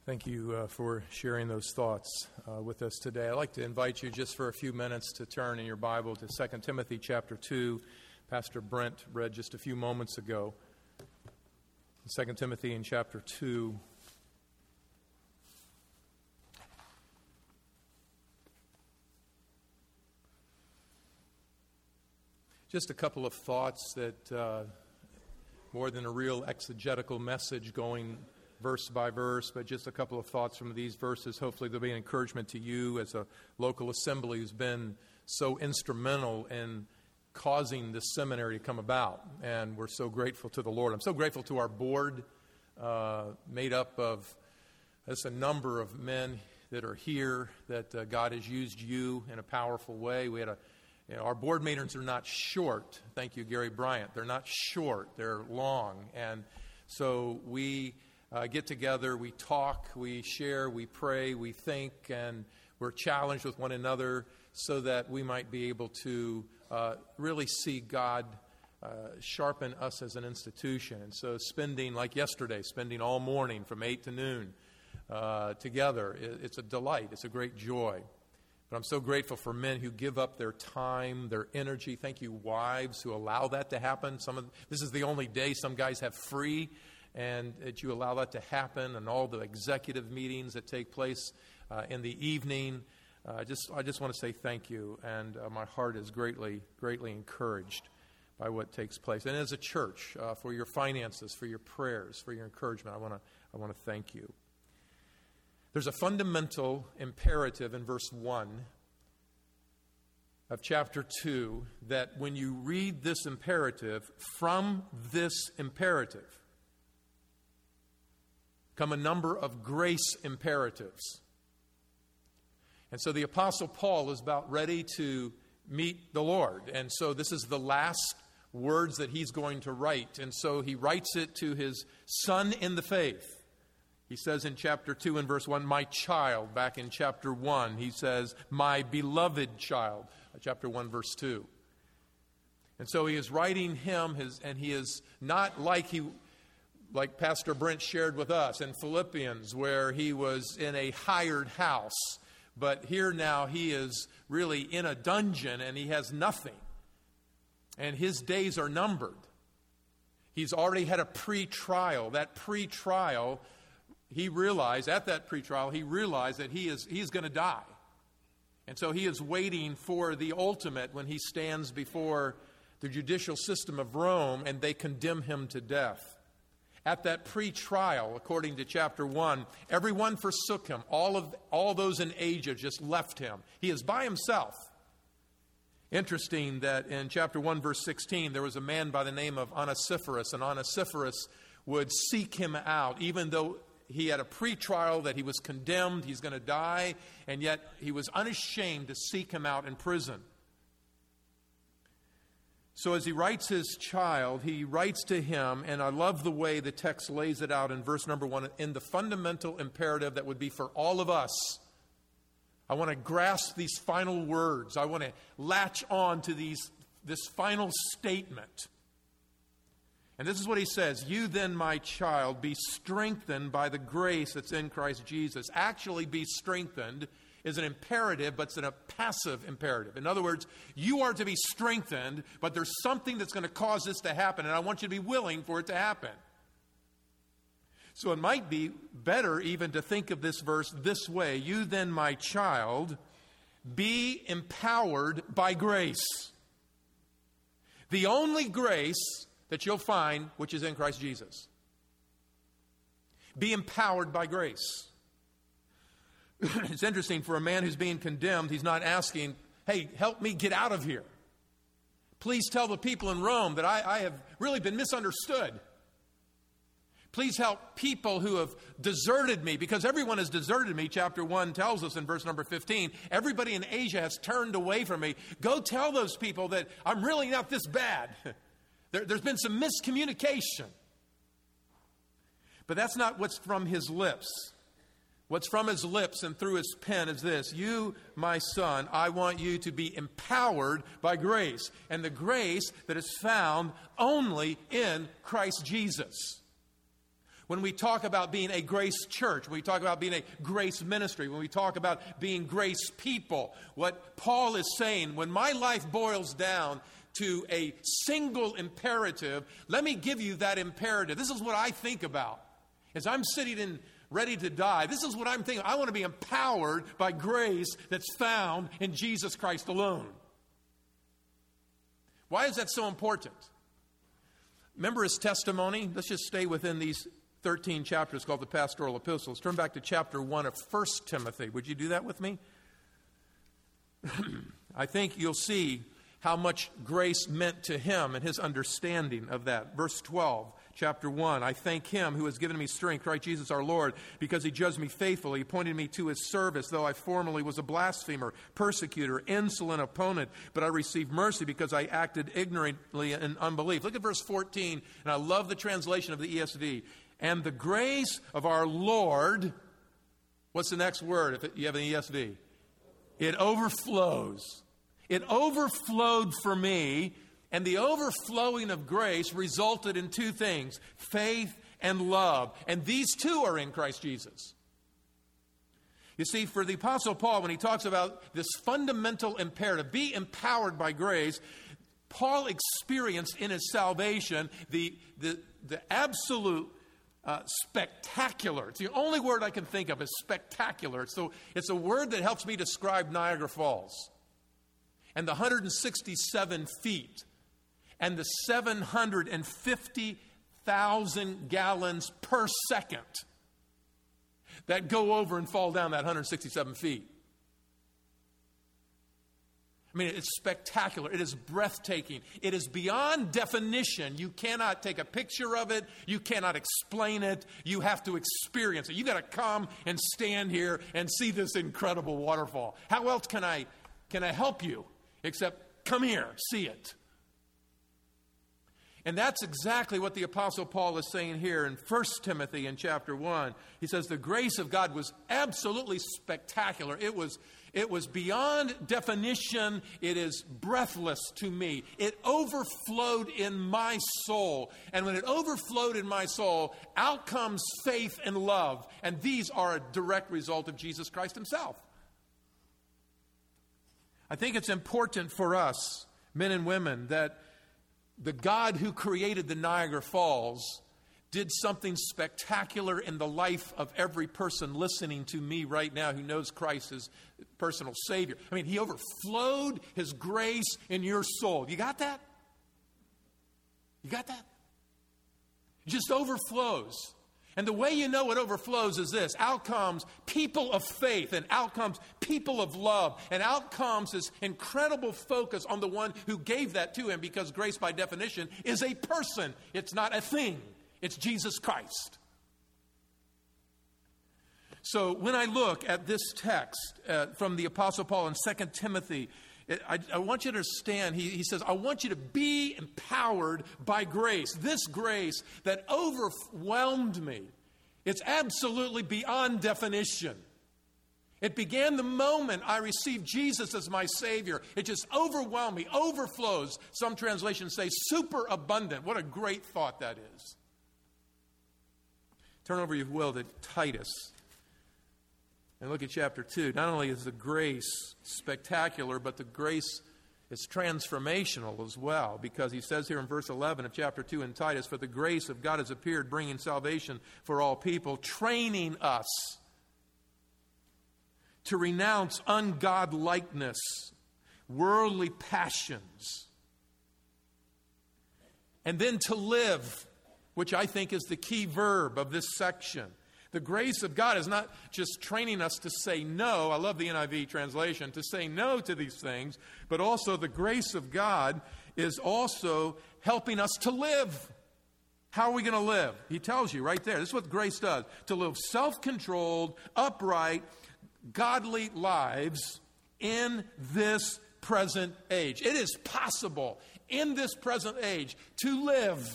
Thank you for sharing those thoughts with us today. I'd like to invite you just for a few minutes to turn in your Bible to 2 Timothy chapter 2. Pastor Brent read just a few moments ago. 2 Timothy in chapter 2. Just a couple of thoughts that more than a real exegetical message going verse by verse, but just a couple of thoughts from these verses. Hopefully there'll be an encouragement to you as a local assembly who's been so instrumental in causing this seminary to come about. And we're so grateful to the Lord. I'm so grateful to our board, made up of a number of men that are here, that God has used you in a powerful way. We had our board meetings are not short. Thank you, Gary Bryant. They're not short. They're long. And so we get together, we talk, we share, we pray, we think, and we're challenged with one another so that we might be able to really see God sharpen us as an institution. And so spending, like yesterday, spending all morning from 8 to noon together, it's a delight. It's a great joy. But I'm so grateful for men who give up their time, their energy. Thank you, wives, who allow that to happen. This is the only day some guys have free, and that you allow that to happen, and all the executive meetings that take place in the evening. I just want to say thank you, and my heart is greatly encouraged by what takes place. And as a church, for your finances, for your prayers, for your encouragement, I want to thank you. There's a fundamental imperative in verse 1 of chapter 2 that when you read this imperative, from this imperative come a number of grace imperatives. And so the Apostle Paul is about ready to meet the Lord. And so this is the last words that he's going to write. And so he writes it to his son in the faith. He says in chapter 2 and verse 1, my child. Back in chapter 1, he says, my beloved child. Chapter 1, verse 2. And so he is writing him, and he is not like Pastor Brent shared with us in Philippians, where he was in a hired house. But here now he is really in a dungeon and he has nothing. And his days are numbered. He's already had a pre-trial. That pre-trial, he realized that he's going to die. And so he is waiting for the ultimate when he stands before the judicial system of Rome and they condemn him to death. At that pre-trial, according to chapter 1, everyone forsook him. All those in Asia just left him. He is by himself. Interesting that in chapter 1, verse 16, there was a man by the name of Onesiphorus, and Onesiphorus would seek him out, even though he had a pre-trial that he was condemned, he's going to die, and yet he was unashamed to seek him out in prison. So as he writes his child, he writes to him, and I love the way the text lays it out in verse number 1, in the fundamental imperative that would be for all of us. I want to grasp these final words. I want to latch on to this final statement. And this is what he says, you then, my child, be strengthened by the grace that's in Christ Jesus. Actually, be strengthened is an imperative, but it's a passive imperative. In other words, you are to be strengthened, but there's something that's going to cause this to happen, and I want you to be willing for it to happen. So it might be better even to think of this verse this way. You then, my child, be empowered by grace. The only grace that you'll find, which is in Christ Jesus. Be empowered by grace. It's interesting, for a man who's being condemned, he's not asking, hey, help me get out of here. Please tell the people in Rome that I have really been misunderstood. Please help people who have deserted me, because everyone has deserted me. Chapter 1 tells us in verse number 15, everybody in Asia has turned away from me. Go tell those people that I'm really not this bad. There's been some miscommunication. But that's not what's from his lips. What's from his lips and through his pen is this. You, my son, I want you to be empowered by grace. And the grace that is found only in Christ Jesus. when we talk about being a grace church, when we talk about being a grace ministry, when we talk about being grace people, what Paul is saying, when my life boils down to a single imperative, let me give you that imperative. This is what I think about. As I'm sitting in ready to die, this is what I'm thinking. I want to be empowered by grace that's found in Jesus Christ alone. Why is that so important? Remember his testimony? Let's just stay within these 13 chapters called the Pastoral Epistles. Turn back to chapter 1 of 1 Timothy. Would you do that with me? I think you'll see how much grace meant to him and his understanding of that. Verse 12, chapter 1, I thank him who has given me strength, Christ Jesus our Lord, because he judged me faithfully. He appointed me to his service, though I formerly was a blasphemer, persecutor, insolent opponent. But I received mercy because I acted ignorantly in unbelief. Look at verse 14, and I love the translation of the ESV. And the grace of our Lord, what's the next word if you have an ESV? It overflows. It overflowed for me, and the overflowing of grace resulted in two things, faith and love. And these two are in Christ Jesus. You see, for the Apostle Paul, when he talks about this fundamental imperative, be empowered by grace, Paul experienced in his salvation the absolute spectacular. It's the only word I can think of is spectacular. So it's a word that helps me describe Niagara Falls. And the 167 feet and the 750,000 gallons per second that go over and fall down that 167 feet. I mean, it's spectacular. It is breathtaking. It is beyond definition. You cannot take a picture of it. You cannot explain it. You have to experience it. You got to come and stand here and see this incredible waterfall. How else can I help you except come here, see it? And that's exactly what the Apostle Paul is saying here in 1 Timothy in chapter 1. He says the grace of God was absolutely spectacular. It was beyond definition. It is breathless to me. It overflowed in my soul. And when it overflowed in my soul, out comes faith and love. And these are a direct result of Jesus Christ himself. I think it's important for us, men and women, that the God who created the Niagara Falls did something spectacular in the life of every person listening to me right now who knows Christ as personal Savior. I mean, he overflowed his grace in your soul. You got that? You got that? It just overflows. And the way you know it overflows is this. Out comes people of faith, and out comes people of love, and out comes this incredible focus on the one who gave that to him, because grace by definition is a person. It's not a thing. It's Jesus Christ. So when I look at this text from the Apostle Paul in 2 Timothy, I want you to understand, he says, I want you to be empowered by grace. This grace that overwhelmed me. It's absolutely beyond definition. It began the moment I received Jesus as my Savior. It just overwhelmed me, overflows. Some translations say super abundant. What a great thought that is. Turn over, if you will, to Titus. And look at chapter 2. Not only is the grace spectacular, but the grace is transformational as well. Because he says here in verse 11 of chapter 2 in Titus, for the grace of God has appeared, bringing salvation for all people, training us to renounce ungodlikeness, worldly passions, and then to live, which I think is the key verb of this section. The grace of God is not just training us to say no. I love the NIV translation, to say no to these things, but also the grace of God is also helping us to live. How are we going to live? He tells you right there. This is what grace does. To live self-controlled, upright, godly lives in this present age. It is possible in this present age to live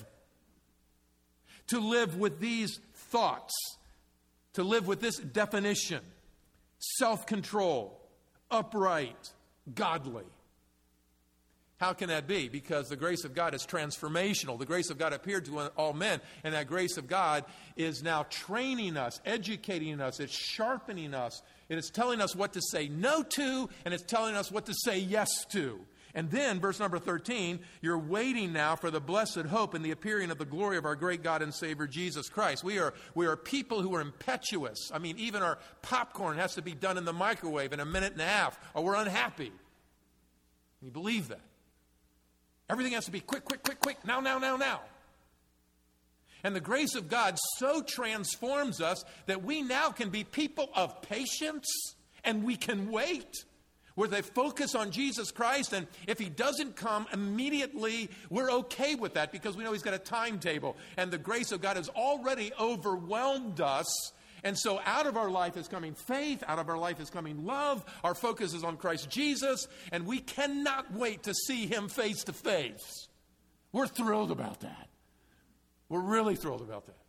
with these thoughts, to live with this definition: self-control, upright, godly. How can that be? Because the grace of God is transformational. The grace of God appeared to all men, and that grace of God is now training us, educating us, it's sharpening us, and it's telling us what to say no to, and it's telling us what to say yes to. And then, verse number 13, you're waiting now for the blessed hope and the appearing of the glory of our great God and Savior, Jesus Christ. We are people who are impetuous. I mean, even our popcorn has to be done in the microwave in a minute and a half, or we're unhappy. You believe that? Everything has to be quick, now. And the grace of God so transforms us that we now can be people of patience, and we can wait, where they focus on Jesus Christ, and if He doesn't come immediately, we're okay with that because we know He's got a timetable, and the grace of God has already overwhelmed us. And so out of our life is coming faith, out of our life is coming love, our focus is on Christ Jesus, and we cannot wait to see Him face to face. We're thrilled about that. We're really thrilled about that.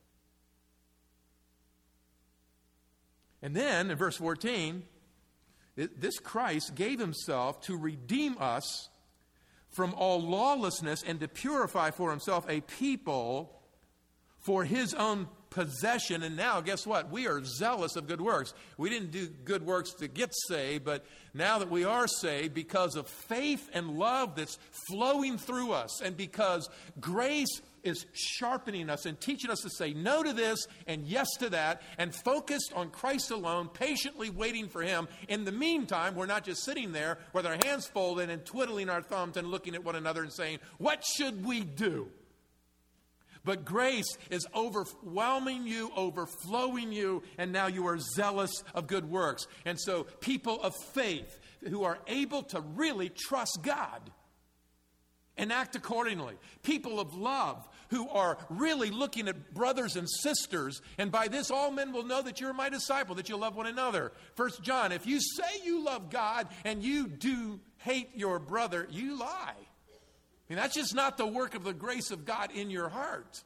And then in verse 14, this Christ gave Himself to redeem us from all lawlessness and to purify for Himself a people for His own possession. And now, guess what? We are zealous of good works. We didn't do good works to get saved, but now that we are saved, because of faith and love that's flowing through us, and because grace is sharpening us and teaching us to say no to this and yes to that, and focused on Christ alone, patiently waiting for Him. In the meantime, we're not just sitting there with our hands folded and twiddling our thumbs and looking at one another and saying, what should we do? But grace is overwhelming you, overflowing you, and now you are zealous of good works. And so people of faith who are able to really trust God and act accordingly. People of love who are really looking at brothers and sisters, and by this all men will know that you're my disciple, that you love one another. 1 John, if you say you love God and you do hate your brother, you lie. I mean, that's just not the work of the grace of God in your heart.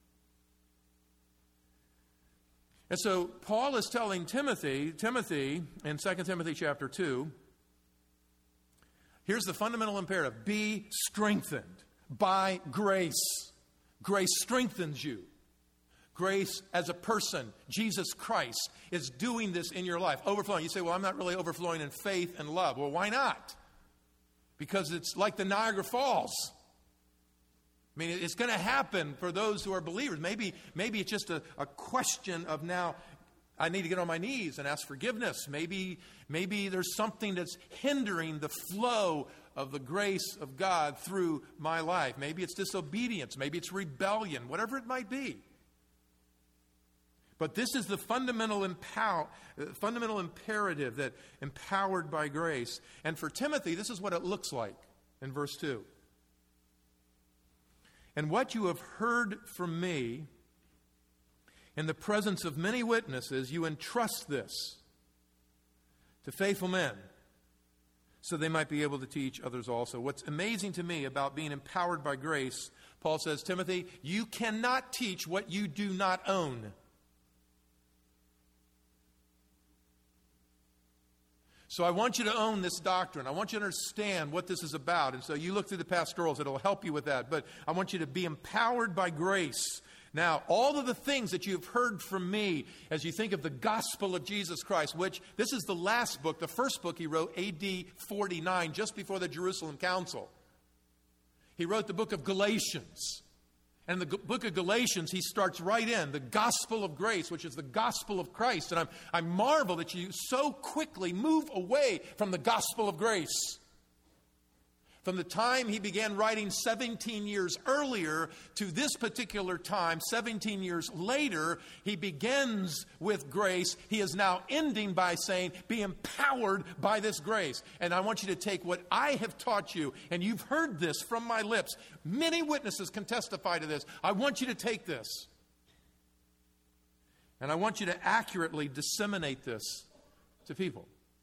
And so Paul is telling Timothy in 2 Timothy chapter 2, here's the fundamental imperative: be strengthened by grace. Grace strengthens you. Grace as a person, Jesus Christ, is doing this in your life, overflowing. You say, well, I'm not really overflowing in faith and love. Well, why not? Because it's like the Niagara Falls. I mean, it's going to happen for those who are believers. Maybe it's just a question of now, I need to get on my knees and ask forgiveness. Maybe there's something that's hindering the flow of the grace of God through my life. Maybe it's disobedience. Maybe it's rebellion. Whatever it might be. But this is the fundamental imperative that empowered by grace. And for Timothy, this is what it looks like in verse 2. And what you have heard from me in the presence of many witnesses, you entrust this to faithful men so they might be able to teach others also. What's amazing to me about being empowered by grace, Paul says, Timothy, you cannot teach what you do not own. So I want you to own this doctrine. I want you to understand what this is about. And so you look through the pastorals. It'll help you with that. But I want you to be empowered by grace. Now, all of the things that you've heard from me as you think of the gospel of Jesus Christ, which this is the last book, the first book he wrote, AD 49, just before the Jerusalem Council. He wrote the book of Galatians. And in the book of Galatians, he starts right in the gospel of grace, which is the gospel of Christ. And I marvel that you so quickly move away from the gospel of grace. From the time he began writing 17 years earlier to this particular time, 17 years later, he begins with grace. He is now ending by saying, be empowered by this grace. And I want you to take what I have taught you, and you've heard this from my lips. Many witnesses can testify to this. I want you to take this. And I want you to accurately disseminate this to people.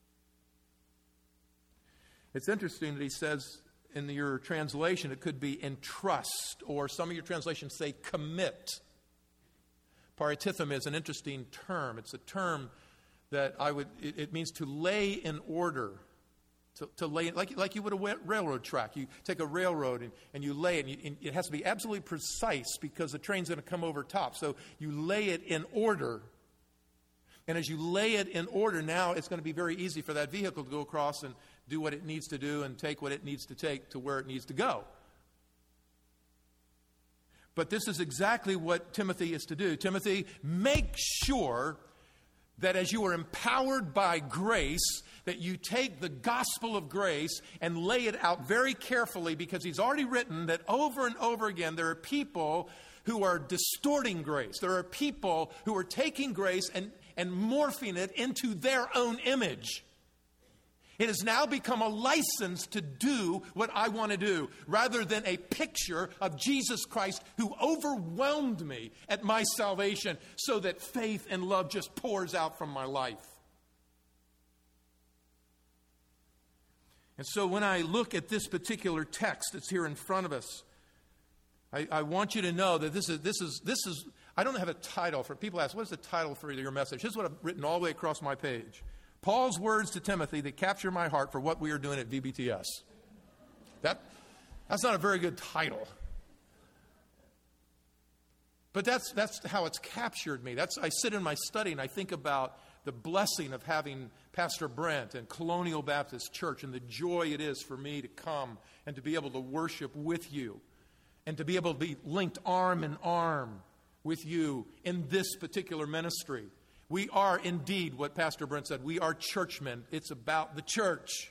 It's interesting that he says, in your translation, it could be entrust, or some of your translations say commit. Paratithum is an interesting term. It's a term that it means to lay in order, to lay it, like you would a railroad track. You take a railroad and you lay it, and it has to be absolutely precise because the train's going to come over top. So you lay it in order. And as you lay it in order, now it's going to be very easy for that vehicle to go across and do what it needs to do and take what it needs to take to where it needs to go. But this is exactly what Timothy is to do. Timothy, make sure that as you are empowered by grace, that you take the gospel of grace and lay it out very carefully, because he's already written that over and over again there are people who are distorting grace. There are people who are taking grace and morphing it into their own image. It has now become a license to do what I want to do, rather than a picture of Jesus Christ who overwhelmed me at my salvation so that faith and love just pours out from my life. And so when I look at this particular text that's here in front of us, I want you to know that this is I don't have a title for people ask, what is the title for your message? This is what I've written all the way across my page. Paul's words to Timothy that capture my heart for what we are doing at VBTS. That's not a very good title. But that's how it's captured me. I sit in my study and I think about the blessing of having Pastor Brent and Colonial Baptist Church and the joy it is for me to come and to be able to worship with you and to be able to be linked arm in arm with you in this particular ministry. We are indeed what Pastor Brent said. We are churchmen. It's about the church.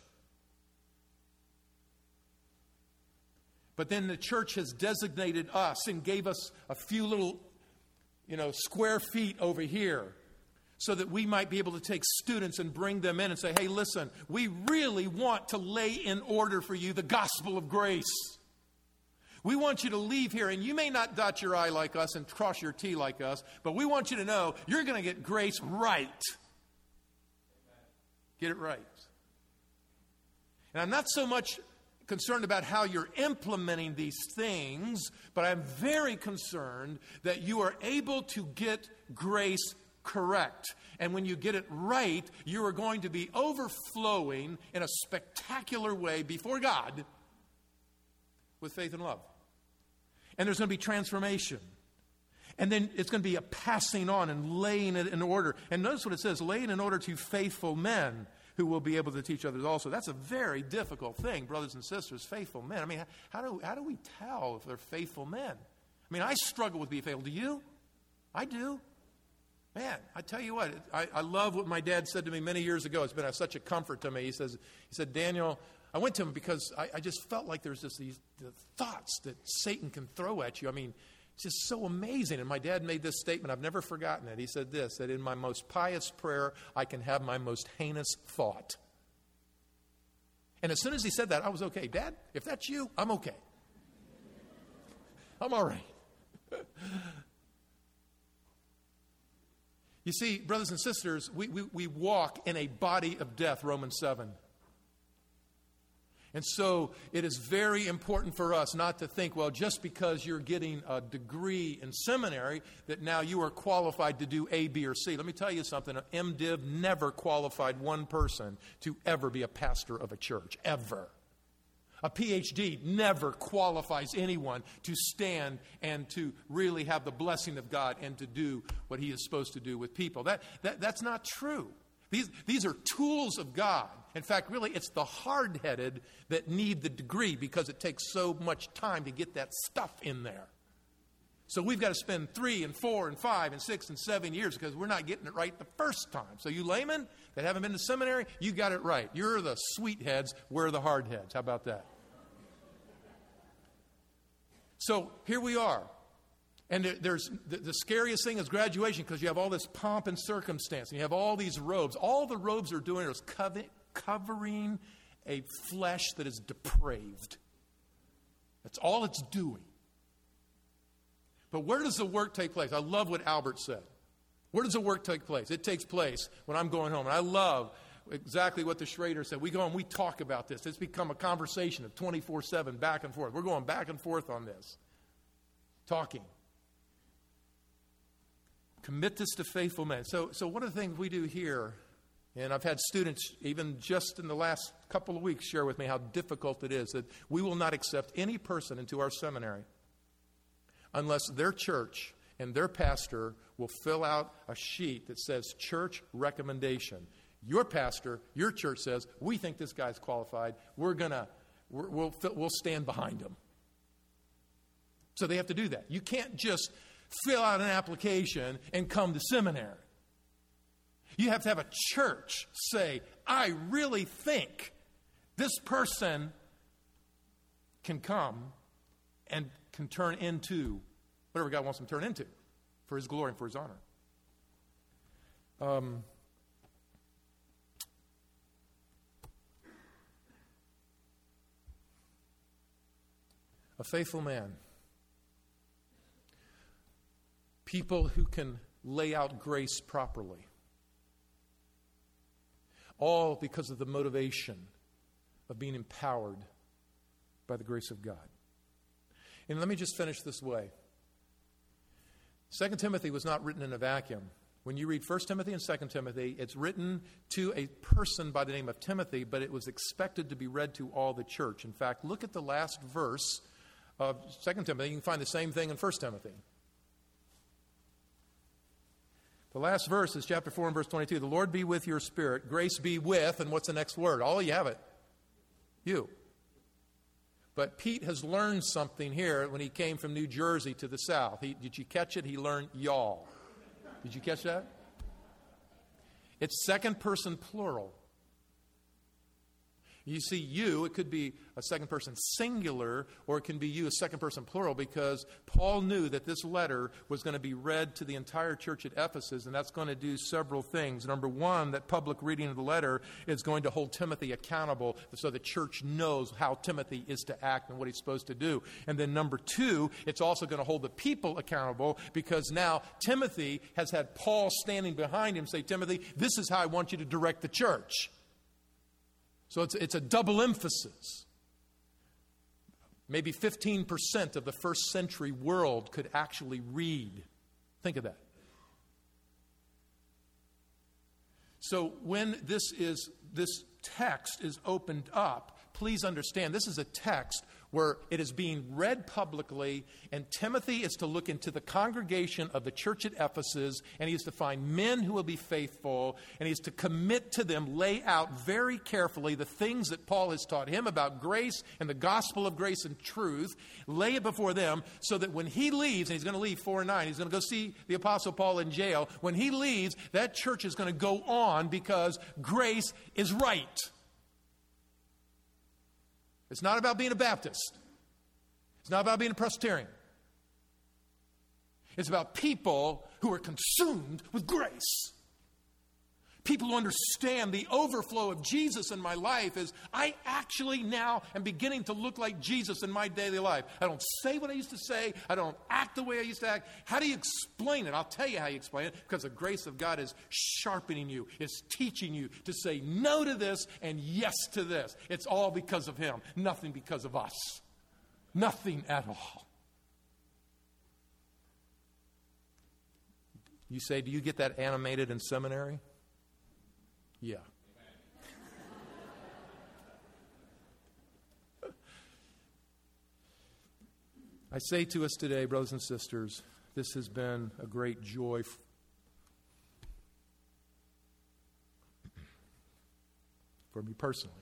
But then the church has designated us and gave us a few little, square feet over here so that we might be able to take students and bring them in and say, hey, listen, we really want to lay in order for you the gospel of grace. We want you to leave here, and you may not dot your I like us and cross your T like us, but we want you to know you're going to get grace right. Get it right. And I'm not so much concerned about how you're implementing these things, but I'm very concerned that you are able to get grace correct. And when you get it right, you are going to be overflowing in a spectacular way before God with faith and love. And there's going to be transformation. And then it's going to be a passing on and laying it in order. And notice what it says, laying in order to faithful men who will be able to teach others also. That's a very difficult thing, brothers and sisters, faithful men. I mean, how do we tell if they're faithful men? I mean, I struggle with being faithful. Do you? I do. Man, I tell you what, I love what my dad said to me many years ago. It's been such a comfort to me. He said, Daniel, I went to him because I just felt like there's just these thoughts that Satan can throw at you. I mean, it's just so amazing. And my dad made this statement. I've never forgotten it. He said this, that in my most pious prayer, I can have my most heinous thought. And as soon as he said that, I was okay. Dad, if that's you, I'm okay. I'm all right. You see, brothers and sisters, we walk in a body of death, Romans 7. And so it is very important for us not to think, well, just because you're getting a degree in seminary, that now you are qualified to do A, B, or C. Let me tell you something. MDiv never qualified one person to ever be a pastor of a church, ever. A PhD never qualifies anyone to stand and to really have the blessing of God and to do what he is supposed to do with people. That's not true. These are tools of God. In fact, really, it's the hard-headed that need the degree because it takes so much time to get that stuff in there. So we've got to spend 3 and 4 and 5 and 6 and 7 years because we're not getting it right the first time. So you laymen that haven't been to seminary, you got it right. You're the sweet heads, we're the hard heads. How about that? So here we are. And there's the scariest thing is graduation because you have all this pomp and circumstance. And you have all these robes. All the robes are doing is covering a flesh that is depraved. That's all it's doing. But where does the work take place? I love what Albert said. Where does the work take place? It takes place when I'm going home. And I love exactly what the Schrader said. We go and we talk about this. It's become a conversation of 24/7, back and forth. We're going back and forth on this. Talking. Commit this to faithful men. So one of the things we do here And I've had students, even just in the last couple of weeks, share with me how difficult it is that we will not accept any person into our seminary unless their church and their pastor will fill out a sheet that says church recommendation. Your pastor, your church says, we think this guy's qualified. We'll stand behind him. So they have to do that. You can't just fill out an application and come to seminary. You have to have a church say, I really think this person can come and can turn into whatever God wants them to turn into for His glory and for His honor. A faithful man. People who can lay out grace properly. All because of the motivation of being empowered by the grace of God. And let me just finish this way. 2 Timothy was not written in a vacuum. When you read 1 Timothy and 2 Timothy, it's written to a person by the name of Timothy, but it was expected to be read to all the church. In fact, look at the last verse of 2 Timothy. You can find the same thing in 1 Timothy. The last verse is chapter 4 and verse 22. The Lord be with your spirit. Grace be with, and what's the next word? Oh, you have it. You. But Pete has learned something here when he came from New Jersey to the south. Did you catch it? He learned y'all. Did you catch that? It's second person plural. You see, you, it could be a second person singular, or it can be you, a second person plural, because Paul knew that this letter was going to be read to the entire church at Ephesus, and that's going to do several things. Number one, that public reading of the letter is going to hold Timothy accountable so the church knows how Timothy is to act and what he's supposed to do. And then number two, it's also going to hold the people accountable, because now Timothy has had Paul standing behind him say, Timothy, this is how I want you to direct the church. So it's a double emphasis. Maybe 15% of the first century world could actually read. Think of that. So when this text is opened up, please understand this is a text where it is being read publicly, and Timothy is to look into the congregation of the church at Ephesus, and he is to find men who will be faithful, and he is to commit to them, lay out very carefully the things that Paul has taught him about grace and the gospel of grace and truth, lay it before them, so that when he leaves, and he's going to leave 4-9, he's going to go see the Apostle Paul in jail. When he leaves, that church is going to go on because grace is right. It's not about being a Baptist. It's not about being a Presbyterian. It's about people who are consumed with grace. People who understand the overflow of Jesus in my life is I actually now am beginning to look like Jesus in my daily life. I don't say what I used to say. I don't act the way I used to act. How do you explain it? I'll tell you how you explain it, because the grace of God is sharpening you. It's teaching you to say no to this and yes to this. It's all because of Him, nothing because of us. Nothing at all. You say, do you get that animated in seminary? Yeah. I say to us today, brothers and sisters, this has been a great joy for me personally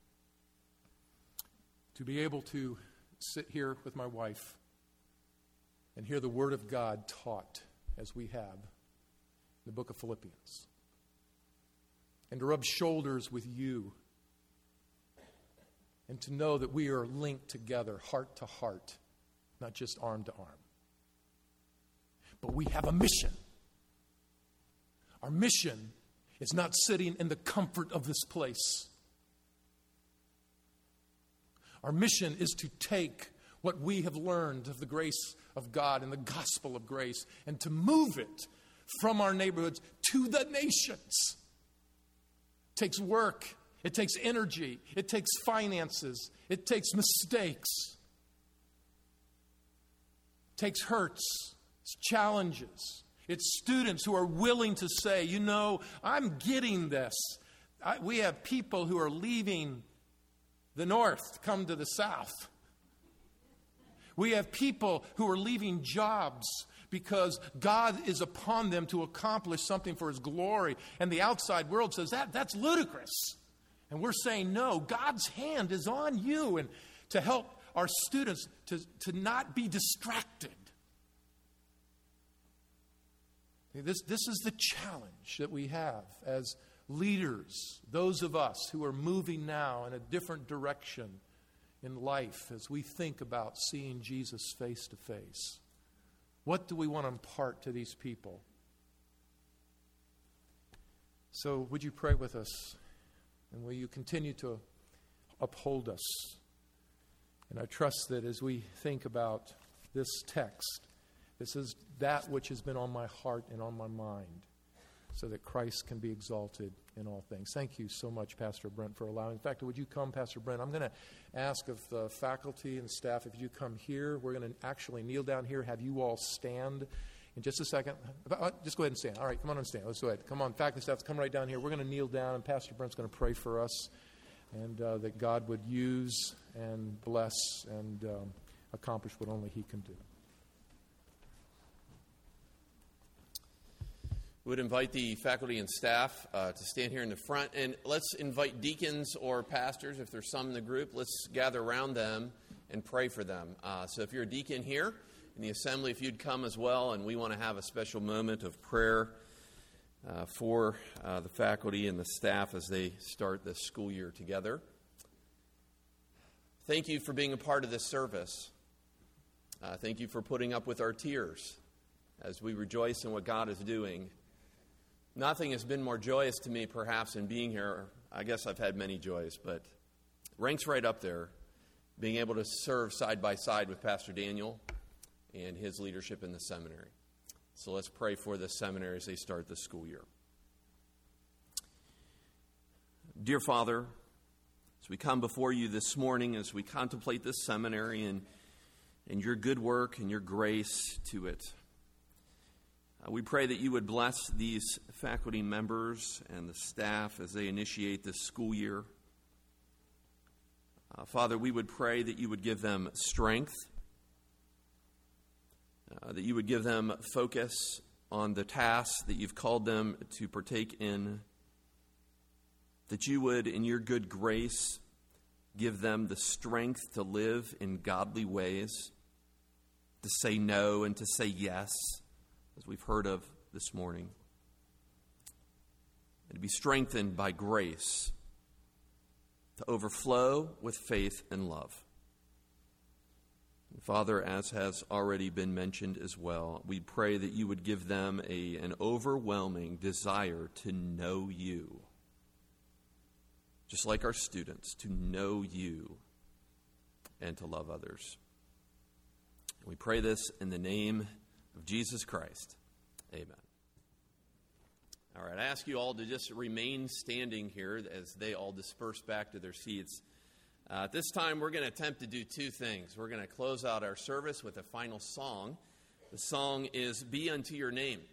to be able to sit here with my wife and hear the Word of God taught as we have in the book of Philippians. And to rub shoulders with you. And to know that we are linked together, heart to heart, not just arm to arm. But we have a mission. Our mission is not sitting in the comfort of this place. Our mission is to take what we have learned of the grace of God and the gospel of grace and to move it from our neighborhoods to the nations. It takes work. It takes energy. It takes finances. It takes mistakes. It takes hurts. It's challenges. It's students who are willing to say, you know, I'm getting this. We have people who are leaving the north to come to the south. We have people who are leaving jobs because God is upon them to accomplish something for His glory. And the outside world says, that's ludicrous. And we're saying, no, God's hand is on you, and to help our students to not be distracted. This is the challenge that we have as leaders, those of us who are moving now in a different direction in life as we think about seeing Jesus face to face. What do we want to impart to these people? So would you pray with us? And will you continue to uphold us? And I trust that as we think about this text, this is that which has been on my heart and on my mind, so that Christ can be exalted in all things. Thank you so much, Pastor Brent, for allowing. In fact, would you come, Pastor Brent? I'm going to ask of the faculty and staff if you come here. We're going to actually kneel down here, have you all stand in just a second. Just go ahead and stand. All right, come on and stand. Let's go ahead. Come on, faculty and staff, come right down here. We're going to kneel down, and Pastor Brent's going to pray for us, and that God would use and bless and accomplish what only He can do. We would invite the faculty and staff to stand here in the front, and let's invite deacons or pastors, if there's some in the group, let's gather around them and pray for them. So if you're a deacon here in the assembly, if you'd come as well, and we want to have a special moment of prayer for the faculty and the staff as they start this school year together. Thank you for being a part of this service. Thank you for putting up with our tears as we rejoice in what God is doing. Nothing has been more joyous to me, perhaps, in being here. I guess I've had many joys, but ranks right up there, being able to serve side by side with Pastor Daniel and his leadership in the seminary. So let's pray for the seminary as they start the school year. Dear Father, as we come before you this morning, as we contemplate this seminary and your good work and your grace to it, we pray that you would bless these faculty members and the staff as they initiate this school year. Father, we would pray that you would give them strength, that you would give them focus on the tasks that you've called them to partake in, that you would, in your good grace, give them the strength to live in godly ways, to say no and to say yes, as we've heard of this morning, and to be strengthened by grace, to overflow with faith and love. And Father, as has already been mentioned as well, we pray that you would give them an overwhelming desire to know you, just like our students, to know you and to love others. And we pray this in the name of Jesus Christ. Amen. All right, I ask you all to just remain standing here as they all disperse back to their seats. At this time, we're going to attempt to do two things. We're going to close out our service with a final song. The song is Be Unto Your Name.